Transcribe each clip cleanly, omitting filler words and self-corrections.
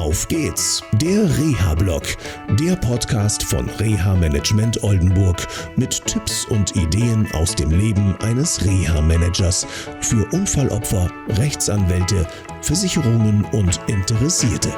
Auf geht's, der Reha-Blog, der Podcast von Reha Management Oldenburg mit Tipps und Ideen aus dem Leben eines Reha-Managers für Unfallopfer, Rechtsanwälte, Versicherungen und Interessierte.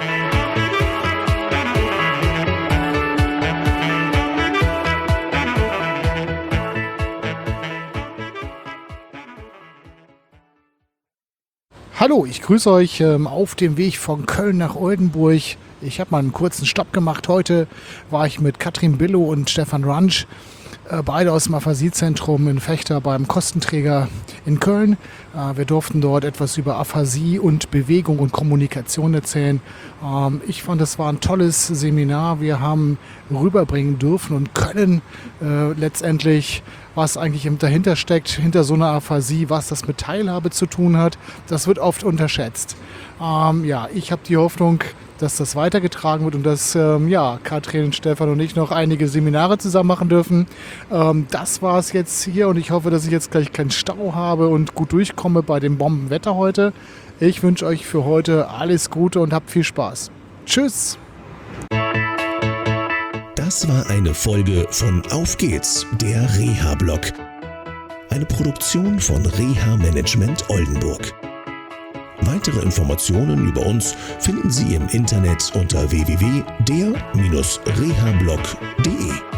Hallo, ich grüße euch auf dem Weg von Köln nach Oldenburg. Ich habe mal einen kurzen Stopp gemacht. Heute war ich mit Katrin Billow und Stefan Ransch, beide aus dem Aphasie-Zentrum in Vechta beim Kostenträger in Köln. Wir durften dort etwas über Aphasie und Bewegung und Kommunikation erzählen. Ich fand, es war ein tolles Seminar. Wir haben rüberbringen dürfen und können letztendlich, was eigentlich dahinter steckt, hinter so einer Aphasie, was das mit Teilhabe zu tun hat. Das wird oft unterschätzt. Ich habe die Hoffnung, dass das weitergetragen wird und dass Katrin, Stefan und ich noch einige Seminare zusammen machen dürfen. Das war es jetzt hier und ich hoffe, dass ich jetzt gleich keinen Stau habe und gut durchkomme bei dem Bombenwetter heute. Ich wünsche euch für heute alles Gute und habt viel Spaß. Tschüss! Das war eine Folge von Auf geht's, der Reha-Blog. Eine Produktion von Reha Management Oldenburg. Weitere Informationen über uns finden Sie im Internet unter www.der-rehablog.de.